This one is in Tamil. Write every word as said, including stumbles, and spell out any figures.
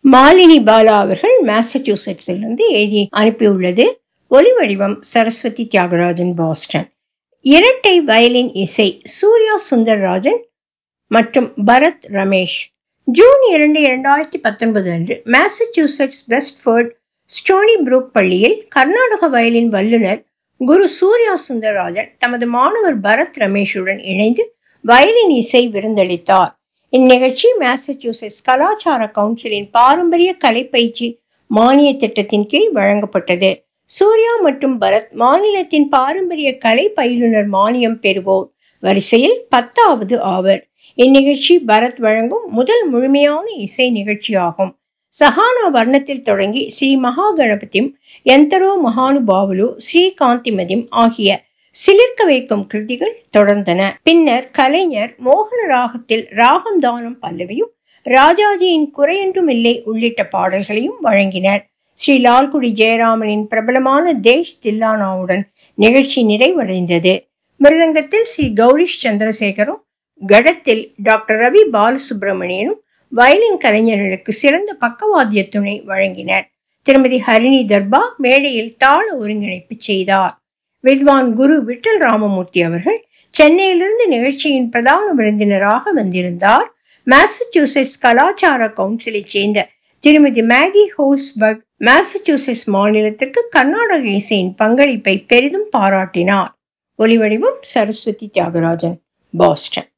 மாலினி பாலா அவர்கள் மாசச்சூசெட்ஸிலிருந்து எழுதி அனுப்பியுள்ளது. ஒலிவடிவம் சரஸ்வதி தியாகராஜன், பாஸ்டன். இரட்டை வயலின் இசை சூர்யா சுந்தரராஜன் மற்றும் பரத் ரமேஷ். ஜூன் இரண்டு இரண்டாயிரத்தி பத்தொன்பது அன்று மாசச்சூசெட்ஸ் வெஸ்ட்ஃபோர்ட் ஸ்டோனி புரூக் பள்ளியில் கர்நாடக வயலின் வல்லுநர் குரு சூர்யா சுந்தரராஜன் தமது மாணவர் பரத் ரமேஷுடன் இணைந்து வயலின் இசை விருந்தளித்தார். இந்நிகழ்ச்சி மாசச்சூசெட்ஸ் கலாச்சார கவுன்சிலின் பாரம்பரிய கலை பயிற்சி மானிய திட்டத்தின் கீழ் வழங்கப்பட்டது. சூர்யா மற்றும் பரத் மாநிலத்தின் பாரம்பரிய கலை பயிலுனர் மானியம் பெறுவோர் வரிசையில் பத்தாவது ஆவர். இந்நிகழ்ச்சி பரத் வழங்கும் முதல் முழுமையான இசை நிகழ்ச்சியாகும். சஹானா வர்ணத்தில் தொடங்கி ஸ்ரீ மகா கணபதிம், எந்தரோ மகானுபாவுலு, ஸ்ரீகாந்திமதிம் ஆகிய சிலிர்க்க வைக்கும் கிருதிகள் தொடர்ந்தன. பின்னர் கலைஞர் மோகன ராகத்தில் ராகம் தானம் பல்லவியும், ராஜாஜியின் குறையென்றும் இல்லை உள்ளிட்ட பாடல்களையும் வழங்கினர். ஸ்ரீ லால்குடி ஜெயராமனின் பிரபலமான தேஷ் தில்லானாவுடன் நிகழ்ச்சி நிறைவடைந்தது. மிருதங்கத்தில் ஸ்ரீ கௌரிஷ் சந்திரசேகரும், கடத்தில் டாக்டர் ரவி பாலசுப்ரமணியனும் வயலின் கலைஞர்களுக்கு சிறந்த பக்கவாத்திய துணை வழங்கினர். திருமதி ஹரிணி தர்பா மேடையில் தாள ஒருங்கிணைப்பு செய்தார். வித்வான் குரு விட்டல் ராமமூர்த்தி அவர்கள் சென்னையிலிருந்து நிகழ்ச்சியின் பிரதான விருந்தினராக வந்திருந்தார். மாசச்சூசெட்ஸ் கலாச்சார கவுன்சிலை சேர்ந்த திருமதி மேகி ஹோல்ஸ்பர்க் மாசச்சூசெட்ஸ் மாநிலத்திற்கு கர்நாடக இசையின் பங்களிப்பை பெரிதும் பாராட்டினார். ஒலிவடிவம் சரஸ்வதி தியாகராஜன், பாஸ்டன்.